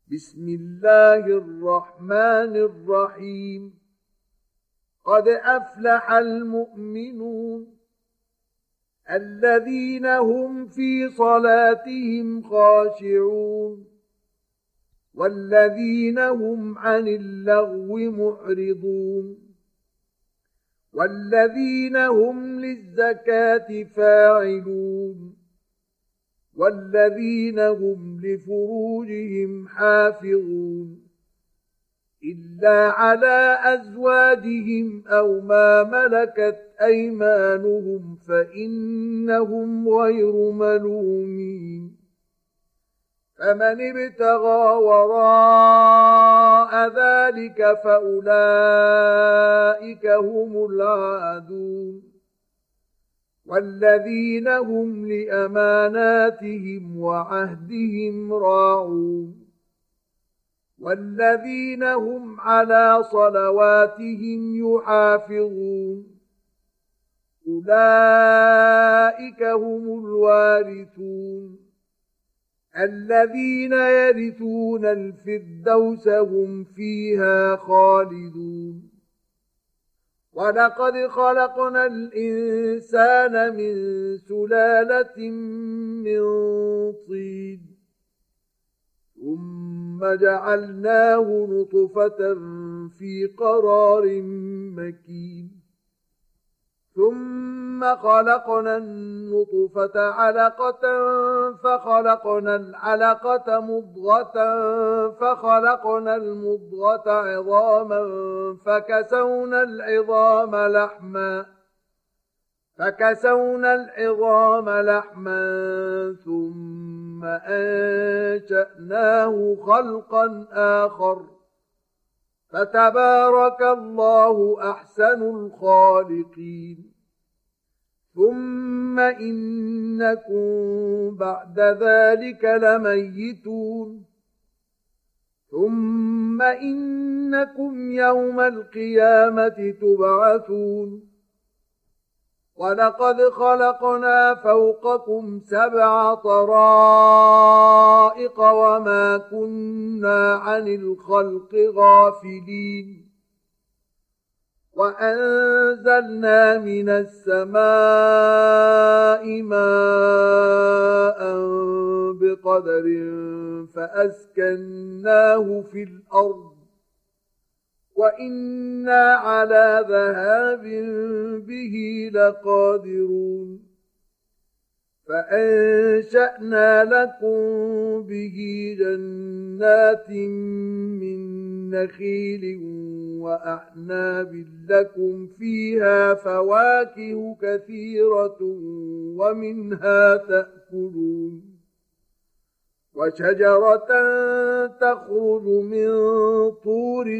بسم الله الرحمن الرحيم. قد أفلح المؤمنون الذين هم في صلاتهم خاشعون والذين هم عن اللغو معرضون والذين هم للزكاة فاعلون والذين هم لفروجهم حافظون إلا على أزواجهم أو ما ملكت أيمانهم فإنهم غير ملومين. فمن ابتغى وراء ذلك فأولئك هم العادون والذين هم لأماناتهم وعهدهم راعون والذين هم على صلواتهم يحافظون أولئك هم الوارثون الذين يرثون الفردوس هم فيها خالدون. ولقد خلقنا الإنسان من سلالة من طين ثم جعلناه نطفة في قرار مكين ثم خلقنا النطفة علقة فخلقنا العلقة مضغة فخلقنا المضغة عظاما فكسونا العظام لحما ثم أنشأناه خلقا آخر فتبارك الله أحسن الخالقين. ثم إنكم بعد ذلك لميتون ثم إنكم يوم القيامة تبعثون. ولقد خلقنا فوقكم 7 طرائق وما كنا عن الخلق غافلين. وأنزلنا من السماء ماء بقدر فأسكناه في الأرض وإنا على ذهاب به لقادرون. فأنشأنا لكم به جنات من نخيل وأعناب لكم فيها فواكه كثيرة ومنها تأكلون. وشجرة تخرج من طور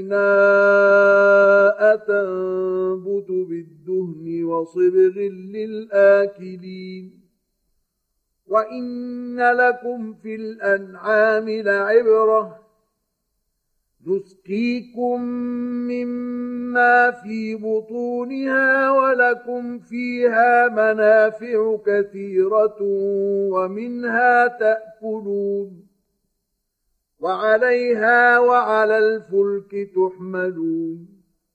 سيناء تنبت بالدهن وصبغ للآكلين. وإن لكم في الأنعام لعبرة نسقيكم مما في بطونها ولكم فيها منافع كثيرة ومنها تأكلون وعليها وعلى الفلك تحملون.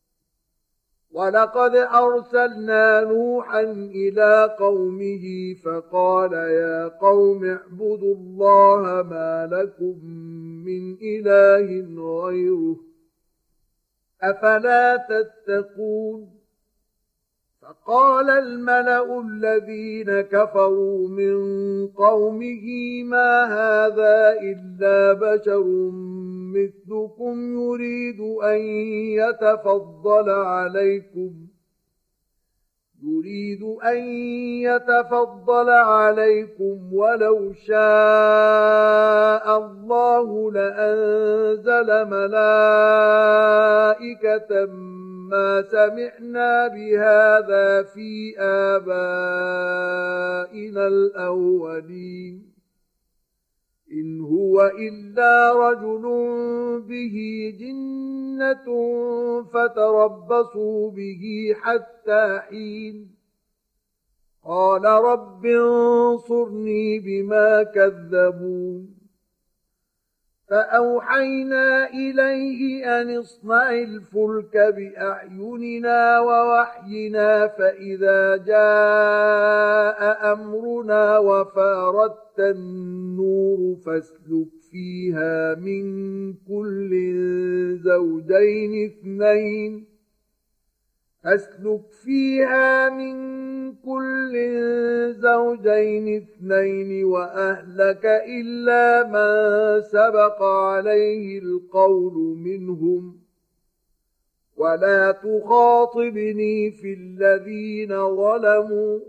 ولقد أرسلنا نوحا إلى قومه فقال يا قوم اعبدوا الله ما لكم من إله غيره أفلا تتقون. فقال الملأ الذين كفروا من قومه ما هذا إلا بشر مثلكم يريد أن يتفضل عليكم ولو شاء الله لأنزل ملائكة ما سمعنا بهذا في آبائنا الأولين إن هو إلا رجل به جنة فتربصوا به حتى حين. قال رب انصرني بما كذبون. فأوحينا إليه أن اصنع الفلك بأعيننا ووحينا فإذا جاء أمرنا وفاردت النور فاسلك فيها من كل زوجين اثنين وأهلك إلا من سبق عليه القول منهم ولا تخاطبني في الذين ظلموا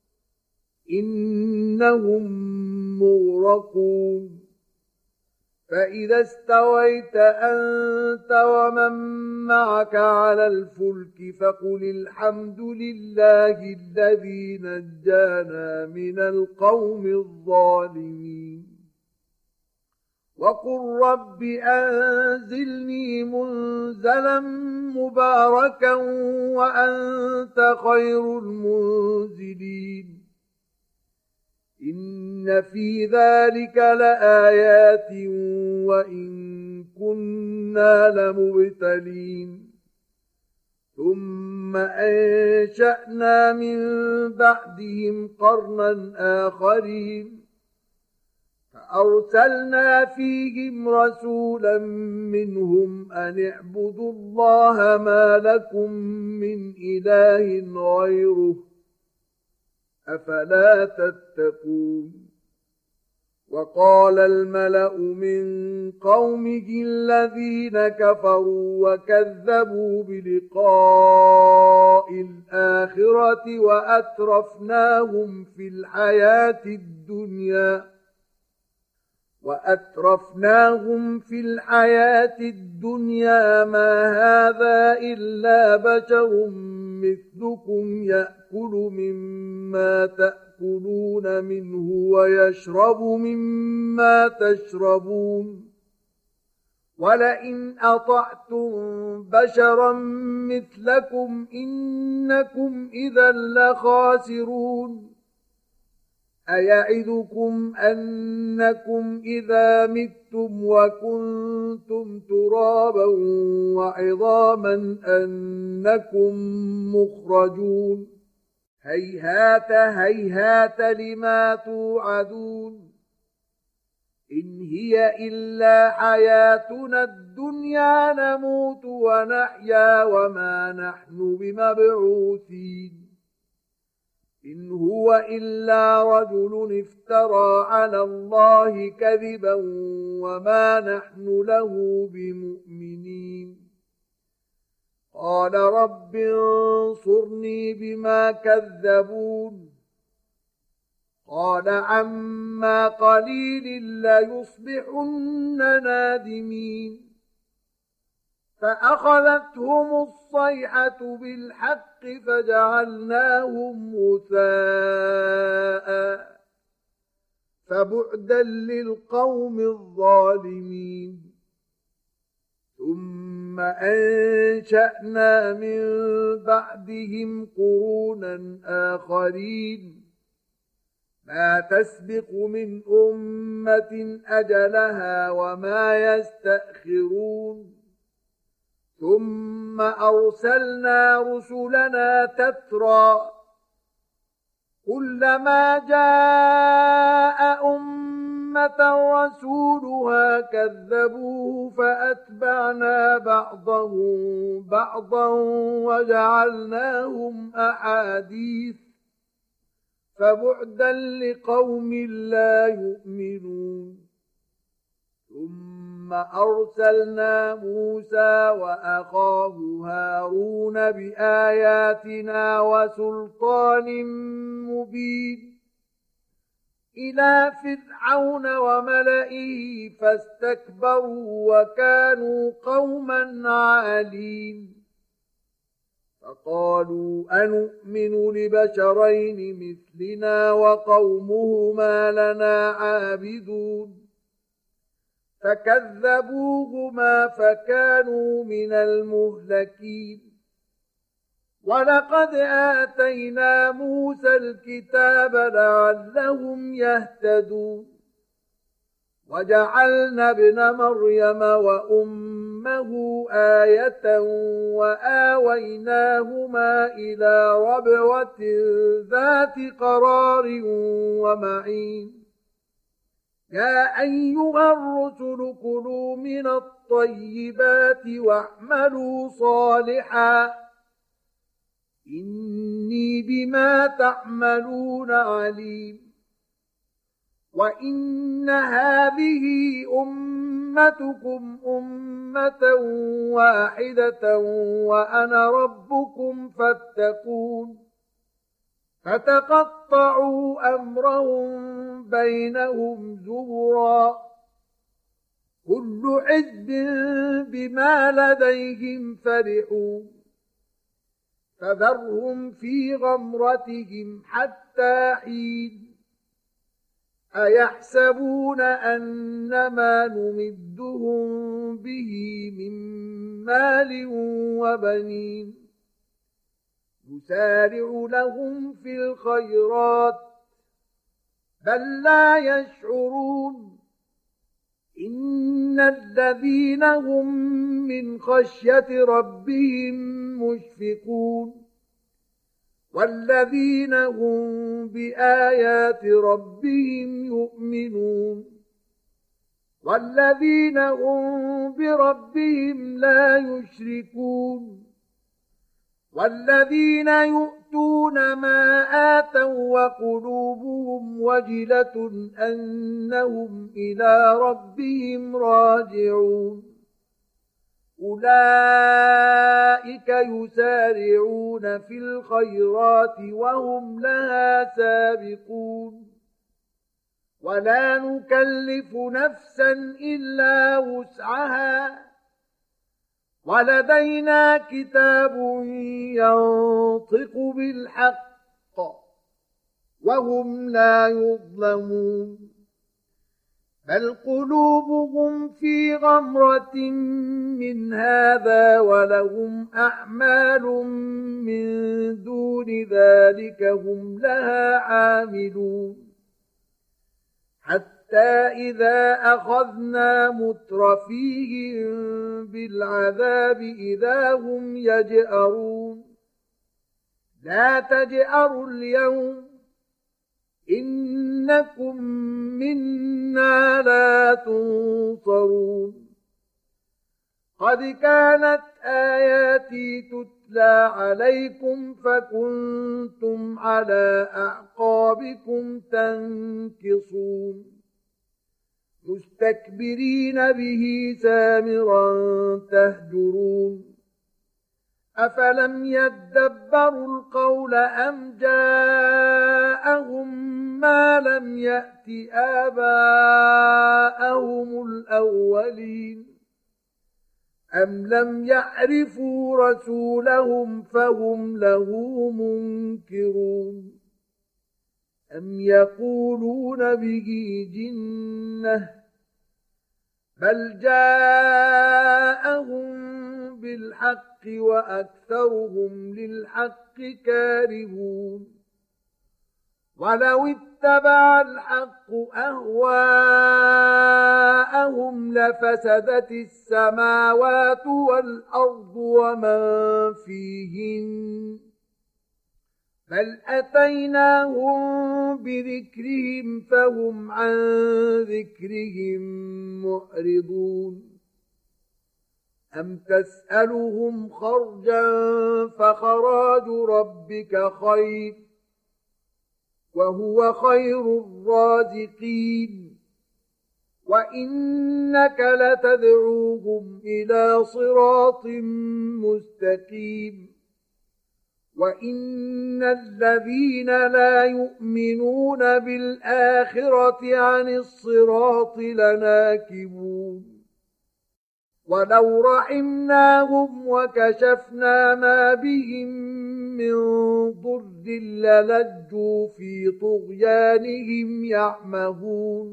إنهم مغرقون فإذا استويت أنت ومن معك على الفلك فقل الحمد لله الذي نجانا من القوم الظالمين وقل رب أنزلني منزلا مباركا وأنت خير المنزلين إن في ذلك لآيات وإن كنا لمبتلين ثم أنشأنا من بعدهم قرنا آخرين فأرسلنا فيهم رسولا منهم أن اعبدوا الله ما لكم من إله غيره أفلا تتقون وقال الملأ من قومه الذين كفروا وكذبوا بلقاء الآخرة وأترفناهم في الحياة الدنيا ما هذا إلا بشر مثلكم يأكل مما تأكلون منه ويشرب مما تشربون ولئن أطعتم بشرا مثلكم إنكم إذا لخاسرون أيعدكم أنكم إذا متم وكنتم ترابا وعظاما أنكم مخرجون هيهات هيهات لما توعدون إن هي إلا حياتنا الدنيا نموت ونحيا وما نحن بمبعوثين إن هو إلا رجل افترى على الله كذبا وما نحن له بمؤمنين قال رب انصرني بما كذبون قال عما قليل ليصبحن نادمين فأخذتهم الصيحة بالحق فجعلناهم غثاء فبعدا للقوم الظالمين ثم أنشأنا من بعدهم قرونا آخرين ما تسبق من أمة أجلها وما يستأخرون ثم أرسلنا رسلنا تترى كلما جاء أمة رسولها كذبوه فأتبعنا بعضهم بعضا وجعلناهم أحاديث فبعدا لقوم لا يؤمنون ثم أرسلنا موسى وأخاه هارون بآياتنا وسلطان مبين إلى فرعون وملئه فاستكبروا وكانوا قوما عالين فقالوا أنؤمن لبشرين مثلنا وقومهما لنا عابدون فكذبوهما فكانوا من المهلكين ولقد آتينا موسى الكتاب لعلهم يهتدون وجعلنا ابن مريم وأمه آية وآويناهما إلى ربوة ذات قرار ومعين يا أيها الرسل كلوا من الطيبات واعملوا صالحا إني بما تعملون عليم وإن هذه أمتكم أمة واحدة وأنا ربكم فاتقون فتقطعوا أمرهم بينهم زبرا كل حزب بما لديهم فرحون فذرهم في غمرتهم حتى حين أيحسبون أنما نمدهم به من مال وبنين نسارع لهم في الخيرات بل لا يشعرون إن الذين هم من خشية ربهم مشفقون والذين هم بآيات ربهم يؤمنون والذين هم بربهم لا يشركون والذين يؤتون ما آتوا وقلوبهم وجلة أنهم إلى ربهم راجعون أولئك يسارعون في الخيرات وهم لها سابقون ولا نكلف نفسا إلا وسعها ولدينا كتاب ينطق بالحق وهم لا يظلمون بل قلوبهم في غمرة من هذا ولهم أعمال من دون ذلك هم لها عاملون حتى إذا أخذنا مترفيهم بالعذاب إذا هم يجأرون لا تجأروا اليوم إنكم منا لا تنصرون قد كانت آياتي تتلى عليكم فكنتم على أعقابكم تنكصون مستكبرين به سامرا تهجرون أفلم يدبروا القول أم جاءهم ما لم يأت آباءهم الأولين أم لم يعرفوا رسولهم فهم له منكرون أم يقولون به جنة بل جاءهم بالحق وأكثرهم للحق كارهون ولو اتبع الحق أهواءهم لفسدت السماوات والأرض ومن فيهن بل أتيناهم بذكرهم فهم عن ذكرهم معرضون أم تسألهم خرجا فخراج ربك خير وهو خير الرازقين وإنك لتدعوهم إلى صراط مستقيم وإن الذين لا يؤمنون بالآخرة عن الصراط لناكبون ولو رحمناهم وكشفنا ما بهم من ضر للجوا في طغيانهم يعمهون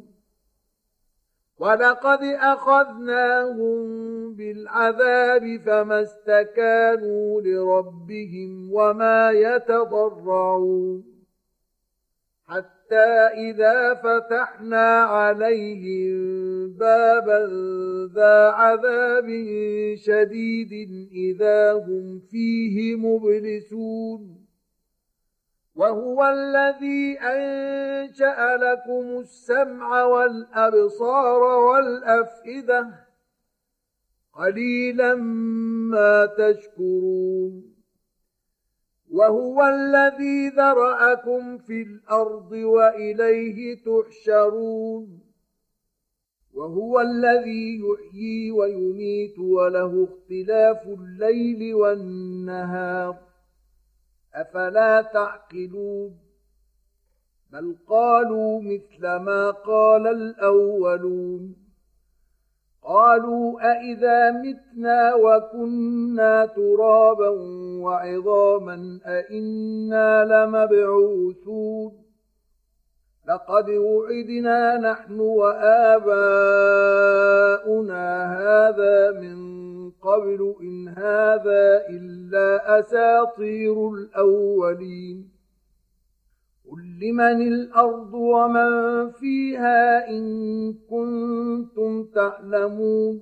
ولقد أخذناهم بالعذاب فما استكانوا لربهم وما يتضرعون حتى حتى إذا فتحنا عليهم بابا ذا عذاب شديد إذا هم فيه مبلسون وهو الذي أنشأ لكم السمع والأبصار والأفئدة قليلا ما تشكرون وهو الذي ذرأكم في الأرض وإليه تحشرون وهو الذي يحيي ويميت وله اختلاف الليل والنهار أفلا تعقلون بل قالوا مثل ما قال الأولون قالوا أئذا متنا وكنا ترابا وعظاما أئنا لمبعوثون لقد وعدنا نحن وآباؤنا هذا من قبل إن هذا إلا أساطير الأولين قل لمن الأرض ومن فيها إن كنتم تعلمون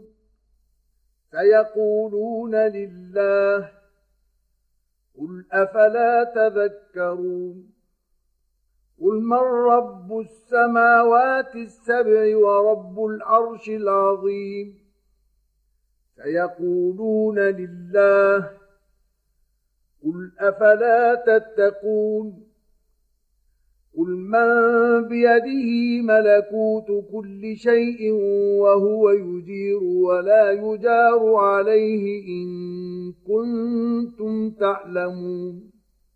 سيقولون لله قل أفلا تذكرون قل من رب السماوات السبع ورب العرش العظيم سيقولون لله قل أفلا تتقون قل من بيده ملكوت كل شيء وهو يجير ولا يجار عليه إن كنتم تعلمون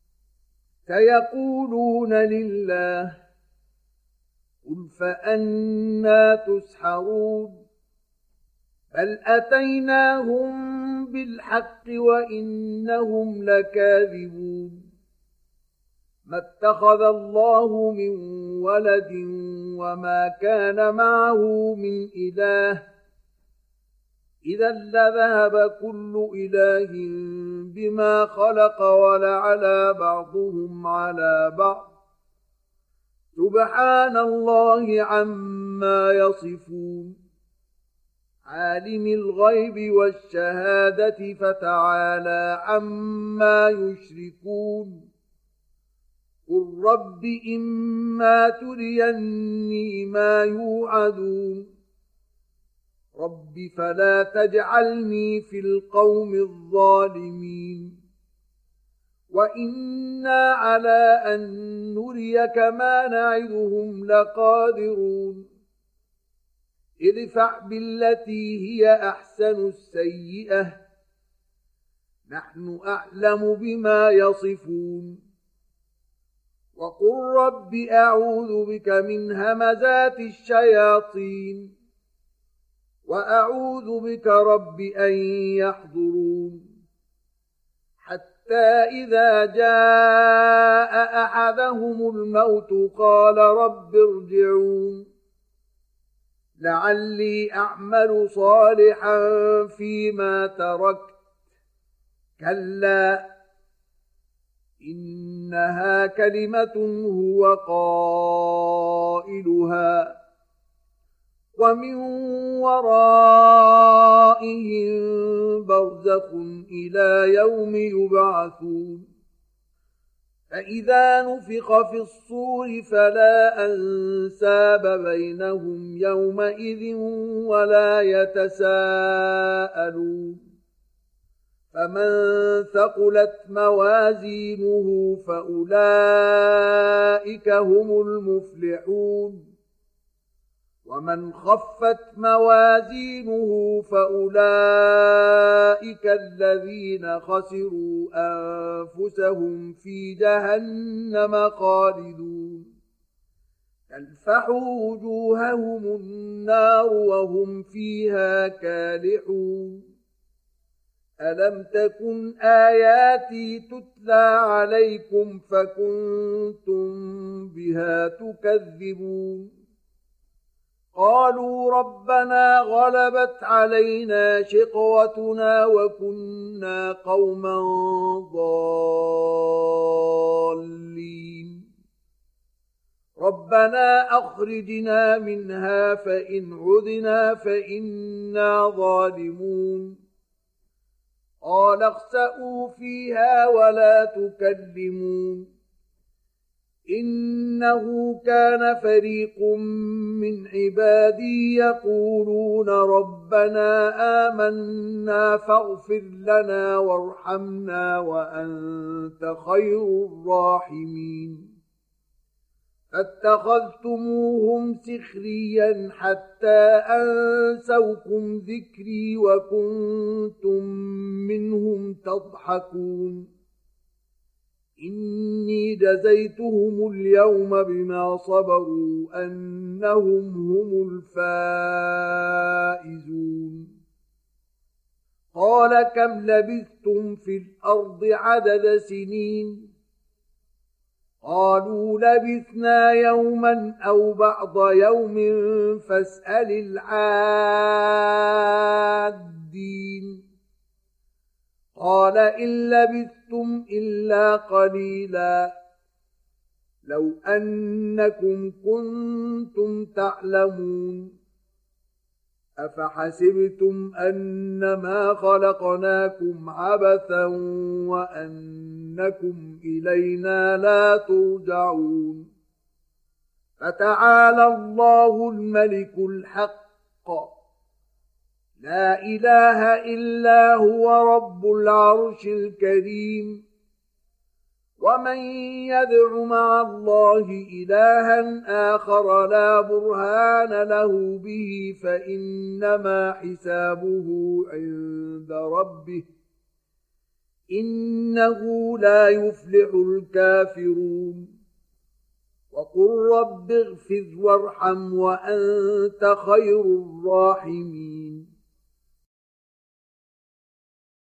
سيقولون لله قل فأنى تسحرون بل أتيناهم بالحق وإنهم لكاذبون ما اتخذ الله من ولد وما كان معه من إله إذا لذهب كل إله بما خلق ولعلى بعضهم على بعض سبحان الله عما يصفون عالم الغيب والشهادة فتعالى عما يشركون قل رب إما تريني ما يوعدون رب فلا تجعلني في القوم الظالمين وإنا على أن نريك ما نعدهم لقادرون ادفع بالتي هي أحسن السيئة نحن أعلم بما يصفون وقل رب أعوذ بك من همزات الشياطين وأعوذ بك رب أن يحضرون حتى إذا جاء أحدهم الموت قال رب ارجعون لعلي أعمل صالحا فيما تركت كلا إنها كلمة هو قائلها ومن ورائهم برزخ إلى يوم يبعثون فإذا نفخ في الصور فلا أنساب بينهم يومئذ ولا يتساءلون فمن ثقلت موازينه فأولئك هم المفلحون ومن خفت موازينه فأولئك الذين خسروا أنفسهم في جهنم خالدون تلفح وجوههم النار وهم فيها كالحون ألم تكن آياتي تتلى عليكم فكنتم بها تكذبون قالوا ربنا غلبت علينا شقوتنا وكنا قوما ضالين ربنا أخرجنا منها فإن عدنا فإنا ظالمون قال اخسئوا فيها ولا تكلمون إنه كان فريق من عبادي يقولون ربنا آمنا فاغفر لنا وارحمنا وأنت خير الراحمين فاتخذتموهم سخريا حتى أنسوكم ذكري وكنتم منهم تضحكون إني جزيتهم اليوم بما صبروا أنهم هم الفائزون قال كم لبثتم في الأرض عدد سنين قالوا لبثنا يوما أو بعض يوم فاسأل العادين قال إن لبثتم إلا قليلا لو أنكم كنتم تعلمون أفحسبتم أنما خلقناكم عبثا وأنكم إلينا لا ترجعون فتعالى الله الملك الحق لا إله إلا هو رب العرش الكريم ومن يدع مع الله إلها آخر لا برهان له به فإنما حسابه عند ربه إنه لا يفلح الكافرون وقل رب اغفر وارحم وأنت خير الراحمين